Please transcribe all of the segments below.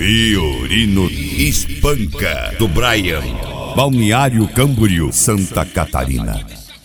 Fiorino Espanca, do Brian, Balneário Camboriú, Santa Catarina.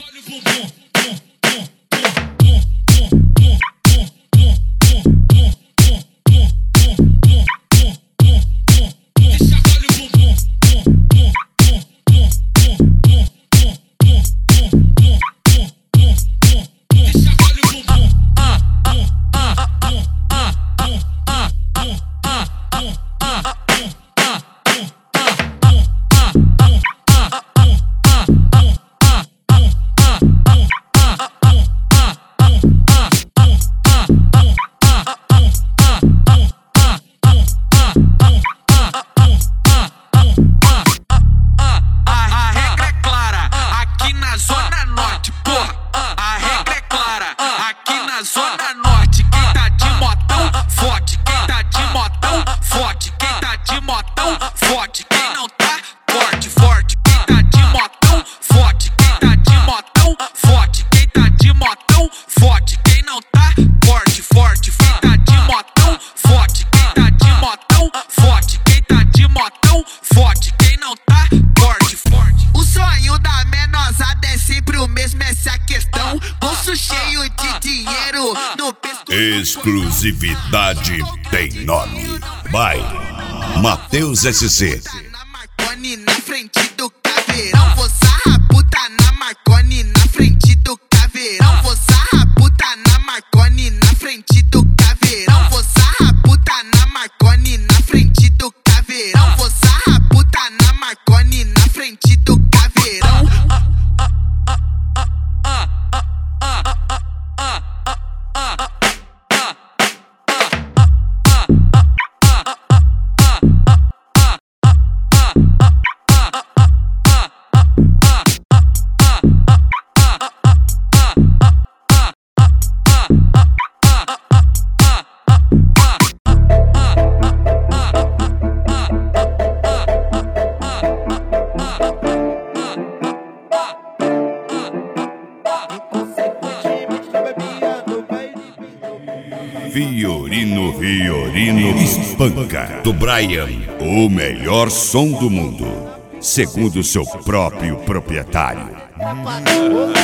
Zona Norte, quem tá de motão, forte. Quem tá de motão, forte. Quem tá de motão, forte. Quem não tá, forte, forte. Quem tá de motão, forte. Quem tá de motão, forte. Quem tá de motão, forte. Quem não tá, forte, forte. Quem tá de motão, forte. Quem tá de motão, forte. Quem tá de motão, forte. Quem não tá, forte, forte. O sonho da menosada é sempre o mesmo, essa é a questão. Bolso cheio de dinheiro no pescoço. Exclusividade tem nome. By Matheus SC. Na Marconi, na frente do caveirão. Vou sarra puta na Marconi, na frente do caveirão. Vou sarra puta na Marconi, na frente do caveirão. Vou sarra puta na Marconi, na frente do caveirão. Vou sarra puta na Marconi, na frente do caveirão. Fiorino Espanca, do Brian, o melhor som do mundo, segundo seu próprio proprietário.